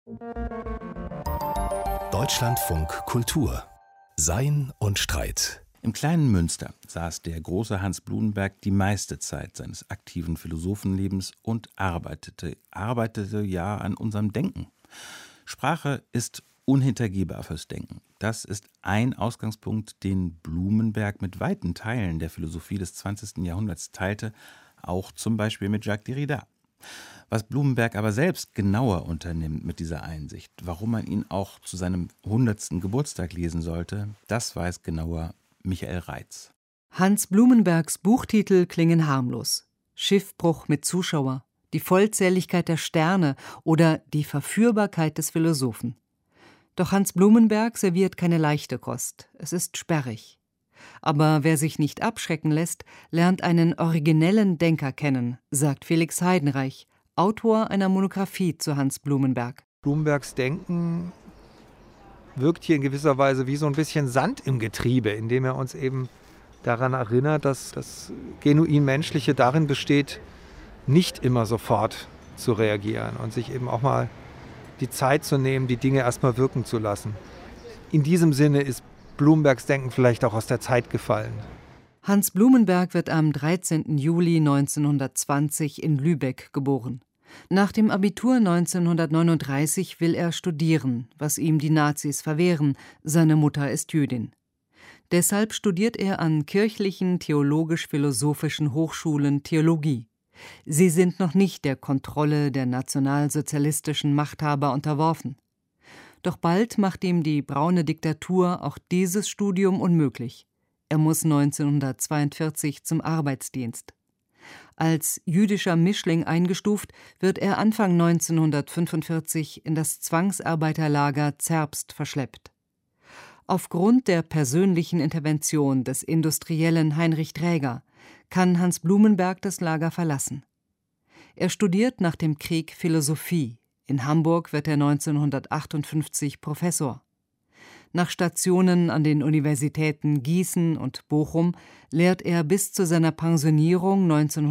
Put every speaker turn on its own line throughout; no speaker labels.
Deutschlandfunk Kultur. Sein und Streit.
Im kleinen Münster saß der große Hans Blumenberg die meiste Zeit seines aktiven Philosophenlebens und arbeitete ja an unserem Denken. Sprache ist unhintergehbar fürs Denken. Das ist ein Ausgangspunkt, den Blumenberg mit weiten Teilen der Philosophie des 20. Jahrhunderts teilte, auch zum Beispiel mit Jacques Derrida. Was Blumenberg aber selbst genauer unternimmt mit dieser Einsicht, warum man ihn auch zu seinem 100. Geburtstag lesen sollte, das weiß genauer Michael Reitz.
Hans Blumenbergs Buchtitel klingen harmlos. Schiffbruch mit Zuschauer, die Vollzähligkeit der Sterne oder die Verführbarkeit des Philosophen. Doch Hans Blumenberg serviert keine leichte Kost. Es ist sperrig. Aber wer sich nicht abschrecken lässt, lernt einen originellen Denker kennen, sagt Felix Heidenreich, Autor einer Monographie zu Hans Blumenberg.
Blumenbergs Denken wirkt hier in gewisser Weise wie so ein bisschen Sand im Getriebe, indem er uns eben daran erinnert, dass das genuin Menschliche darin besteht, nicht immer sofort zu reagieren und sich eben auch mal die Zeit zu nehmen, die Dinge erstmal wirken zu lassen. In diesem Sinne ist Blumenbergs Denken vielleicht auch aus der Zeit gefallen.
Hans Blumenberg wird am 13. Juli 1920 in Lübeck geboren. Nach dem Abitur 1939 will er studieren, was ihm die Nazis verwehren. Seine Mutter ist Jüdin. Deshalb studiert er an kirchlichen theologisch-philosophischen Hochschulen Theologie. Sie sind noch nicht der Kontrolle der nationalsozialistischen Machthaber unterworfen. Doch bald macht ihm die braune Diktatur auch dieses Studium unmöglich. Er muss 1942 zum Arbeitsdienst. Als jüdischer Mischling eingestuft, wird er Anfang 1945 in das Zwangsarbeiterlager Zerbst verschleppt. Aufgrund der persönlichen Intervention des Industriellen Heinrich Dräger kann Hans Blumenberg das Lager verlassen. Er studiert nach dem Krieg Philosophie. In Hamburg wird er 1958 Professor. Nach Stationen an den Universitäten Gießen und Bochum lehrt er bis zu seiner Pensionierung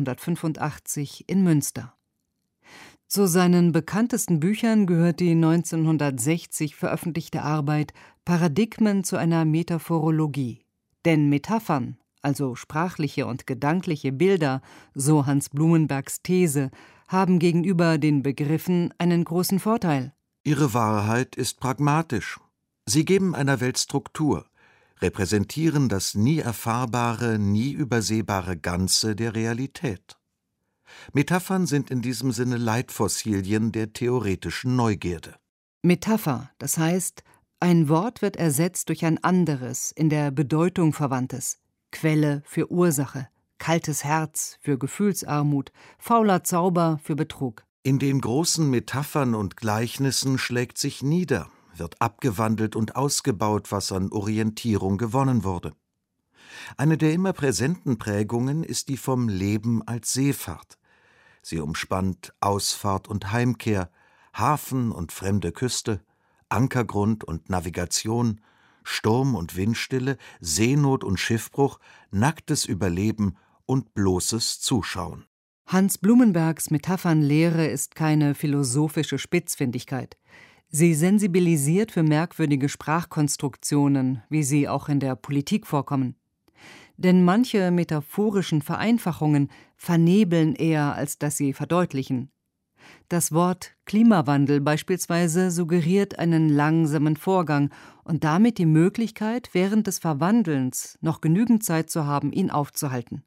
1985 in Münster. Zu seinen bekanntesten Büchern gehört die 1960 veröffentlichte Arbeit Paradigmen zu einer Metaphorologie. Denn Metaphern, also sprachliche und gedankliche Bilder, so Hans Blumenbergs These, haben gegenüber den Begriffen einen großen Vorteil.
Ihre Wahrheit ist pragmatisch. Sie geben einer Welt Struktur, repräsentieren das nie erfahrbare, nie übersehbare Ganze der Realität. Metaphern sind in diesem Sinne Leitfossilien der theoretischen Neugierde.
Metapher, das heißt, ein Wort wird ersetzt durch ein anderes, in der Bedeutung verwandtes. Quelle für Ursache, kaltes Herz für Gefühlsarmut, fauler Zauber für Betrug.
In den großen Metaphern und Gleichnissen schlägt sich nieder, wird abgewandelt und ausgebaut, was an Orientierung gewonnen wurde. Eine der immer präsenten Prägungen ist die vom Leben als Seefahrt. Sie umspannt Ausfahrt und Heimkehr, Hafen und fremde Küste, Ankergrund und Navigation, Sturm und Windstille, Seenot und Schiffbruch, nacktes Überleben und bloßes Zuschauen.
Hans Blumenbergs Metaphernlehre ist keine philosophische Spitzfindigkeit. Sie sensibilisiert für merkwürdige Sprachkonstruktionen, wie sie auch in der Politik vorkommen. Denn manche metaphorischen Vereinfachungen vernebeln eher, als dass sie verdeutlichen. Das Wort Klimawandel beispielsweise suggeriert einen langsamen Vorgang und damit die Möglichkeit, während des Verwandelns noch genügend Zeit zu haben, ihn aufzuhalten.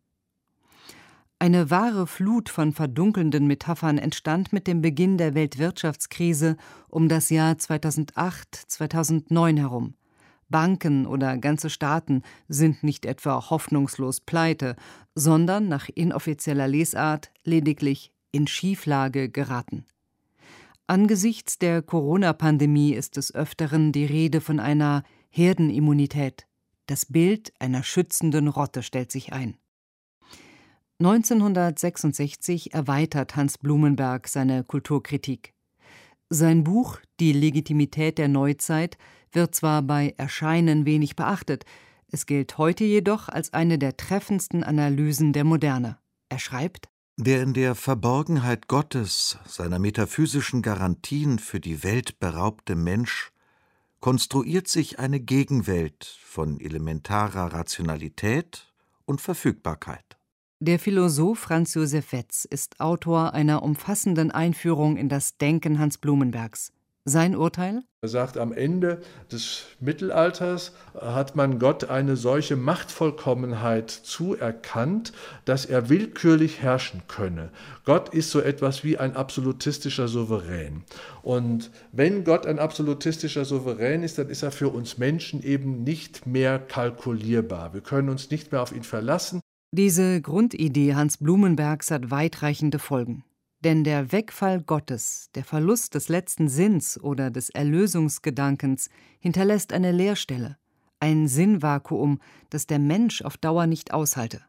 Eine wahre Flut von verdunkelnden Metaphern entstand mit dem Beginn der Weltwirtschaftskrise um das Jahr 2008/2009 herum. Banken oder ganze Staaten sind nicht etwa hoffnungslos pleite, sondern nach inoffizieller Lesart lediglich in Schieflage geraten. Angesichts der Corona-Pandemie ist des Öfteren die Rede von einer Herdenimmunität. Das Bild einer schützenden Rotte stellt sich ein. 1966 erweitert Hans Blumenberg seine Kulturkritik. Sein Buch »Die Legitimität der Neuzeit« wird zwar bei Erscheinen wenig beachtet, es gilt heute jedoch als eine der treffendsten Analysen der Moderne. Er schreibt:
Der in der Verborgenheit Gottes, seiner metaphysischen Garantien für die Welt beraubte Mensch konstruiert sich eine Gegenwelt von elementarer Rationalität und Verfügbarkeit.
Der Philosoph Franz Josef Wetz ist Autor einer umfassenden Einführung in das Denken Hans Blumenbergs. Sein Urteil?
Er sagt, am Ende des Mittelalters hat man Gott eine solche Machtvollkommenheit zuerkannt, dass er willkürlich herrschen könne. Gott ist so etwas wie ein absolutistischer Souverän. Und wenn Gott ein absolutistischer Souverän ist, dann ist er für uns Menschen eben nicht mehr kalkulierbar. Wir können uns nicht mehr auf ihn verlassen.
Diese Grundidee Hans Blumenbergs hat weitreichende Folgen. Denn der Wegfall Gottes, der Verlust des letzten Sinns oder des Erlösungsgedankens hinterlässt eine Leerstelle, ein Sinnvakuum, das der Mensch auf Dauer nicht aushalte.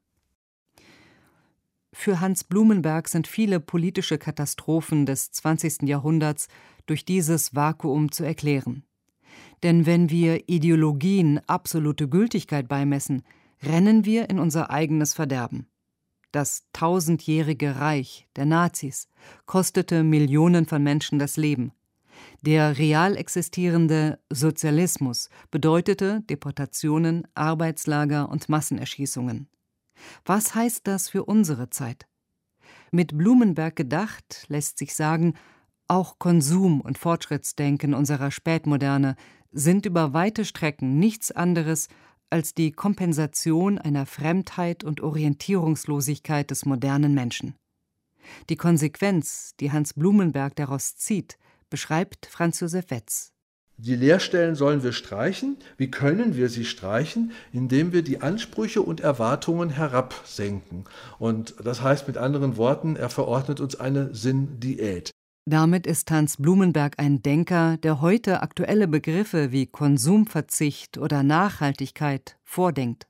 Für Hans Blumenberg sind viele politische Katastrophen des 20. Jahrhunderts durch dieses Vakuum zu erklären. Denn wenn wir Ideologien absolute Gültigkeit beimessen, rennen wir in unser eigenes Verderben. Das 1000-jährige Reich der Nazis kostete Millionen von Menschen das Leben. Der real existierende Sozialismus bedeutete Deportationen, Arbeitslager und Massenerschießungen. Was heißt das für unsere Zeit? Mit Blumenberg gedacht, lässt sich sagen, auch Konsum- und Fortschrittsdenken unserer Spätmoderne sind über weite Strecken nichts anderes als die Kompensation einer Fremdheit und Orientierungslosigkeit des modernen Menschen. Die Konsequenz, die Hans Blumenberg daraus zieht, beschreibt Franz Josef Wetz.
Die Leerstellen sollen wir streichen. Wie können wir sie streichen? Indem wir die Ansprüche und Erwartungen herabsenken. Und das heißt mit anderen Worten, er verordnet uns eine Sinndiät.
Damit ist Hans Blumenberg ein Denker, der heute aktuelle Begriffe wie Konsumverzicht oder Nachhaltigkeit vordenkt.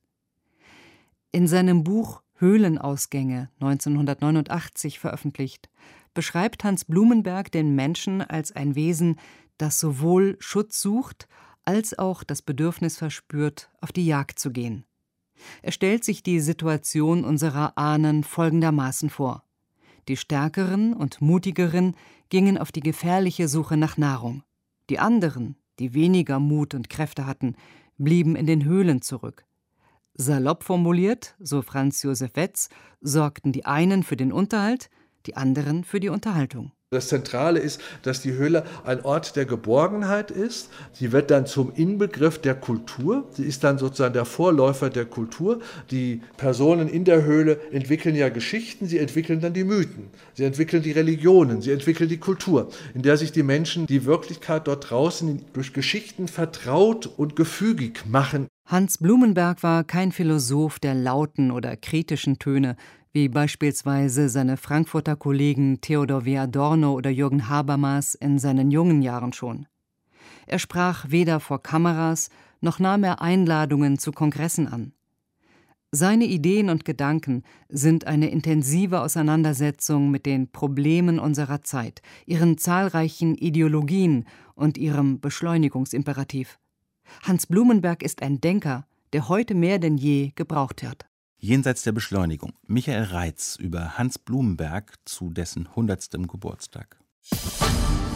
In seinem Buch Höhlenausgänge, 1989 veröffentlicht, beschreibt Hans Blumenberg den Menschen als ein Wesen, das sowohl Schutz sucht, als auch das Bedürfnis verspürt, auf die Jagd zu gehen. Er stellt sich die Situation unserer Ahnen folgendermaßen vor. Die Stärkeren und Mutigeren gingen auf die gefährliche Suche nach Nahrung. Die anderen, die weniger Mut und Kräfte hatten, blieben in den Höhlen zurück. Salopp formuliert, so Franz Josef Wetz, sorgten die einen für den Unterhalt, die anderen für die Unterhaltung.
Das Zentrale ist, dass die Höhle ein Ort der Geborgenheit ist. Sie wird dann zum Inbegriff der Kultur. Sie ist dann sozusagen der Vorläufer der Kultur. Die Personen in der Höhle entwickeln ja Geschichten, sie entwickeln dann die Mythen, sie entwickeln die Religionen, sie entwickeln die Kultur, in der sich die Menschen die Wirklichkeit dort draußen durch Geschichten vertraut und gefügig machen.
Hans Blumenberg war kein Philosoph der lauten oder kritischen Töne, wie beispielsweise seine Frankfurter Kollegen Theodor W. Adorno oder Jürgen Habermas in seinen jungen Jahren schon. Er sprach weder vor Kameras, noch nahm er Einladungen zu Kongressen an. Seine Ideen und Gedanken sind eine intensive Auseinandersetzung mit den Problemen unserer Zeit, ihren zahlreichen Ideologien und ihrem Beschleunigungsimperativ. Hans Blumenberg ist ein Denker, der heute mehr denn je gebraucht wird.
Jenseits der Beschleunigung. Michael Reitz über Hans Blumenberg zu dessen 100. Geburtstag.